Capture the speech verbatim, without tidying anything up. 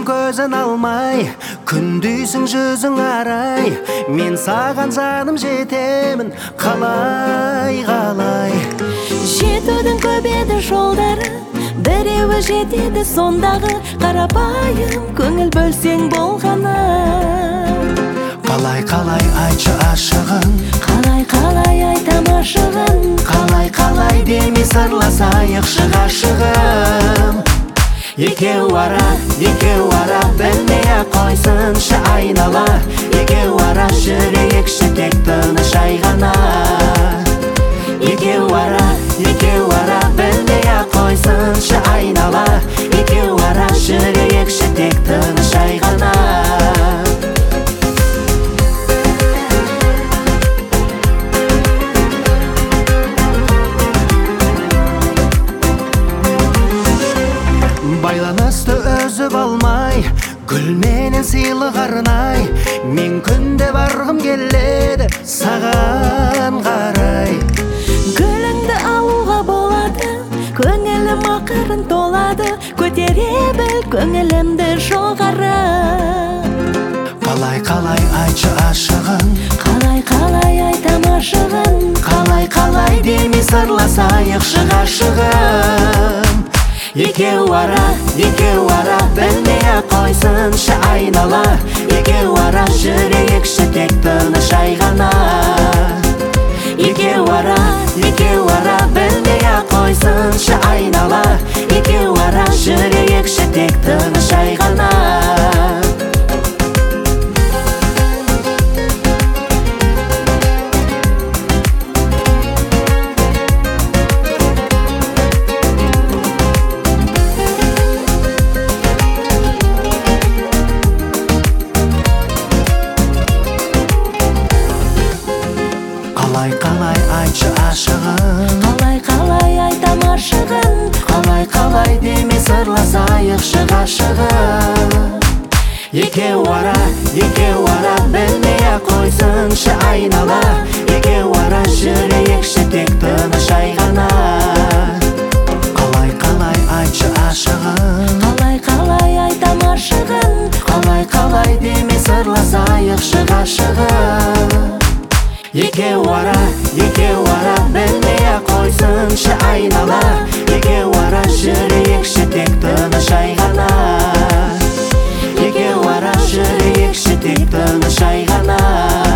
Күндүсүм көзін алмай, күндүйсің жүзің арай. Мен саған жаным жетемін, қалай, қалай. Жетудің көп еді жолдары, біреуі жетеді сондағы. Қарапайым көңіл бөлсең болғаны. Қалай, қалай айтшы ашығын, Қалай, қалай айтам ашығын. қалай, қалай демей сырласайықшы ғашығым. Екеу ара, екеу ара білмей-ақ қойсыншы айнала. Екеу ара жүрейікші тек тыныш ай ғана. Екеу ара, екеу ара білмей-ақ қойсыншы айнала. Екеу ара жүрейікші тек тыныш ай ғана. Байланысты өзіп алмай, гүлменен сыйлық арнай. Мен күнде барғым келеді саған қарай. Гүліңді алуға болады, көңілім ақырын толады. Көтере біл көңілімді жоғары. Қалай, қалай айтшы ашығын, Қалай, қалай айтам ашығын. қалай, қалай демей сырласайықшы ғашығым. Екеу ара, екеу ара білмей-ақ қойсыншы айнала. Екеу ара жүрейікші тек тыныш ай ғана. Екеу ара, екеу ара білмей-ақ қойсыншы айнала. Екеу ара жүрейікші тек тыныш ай ғана. Қалай, қалай айтшы ашығын, Қалай, қалай айтам ашығын. қалай, қалай демей сырласайықшы ғашығым. Екеу ара, екеу ара білмей-ақ қойсыншы айнала. Екеу ара жүрейікші тек тыныш ай ғана. Қалай, қалай айтшы ашығын, Қалай, қалай айтам ашығын. қалай, қалай демей сырласайықшы ғашығым. Екеу ара, екеу ара білмей-ақ қойсыншы айнала. Екеу ара жүрейікші тек тыныш ай ғана. Екеу ара жүрейікші тек тыныш ай ғана.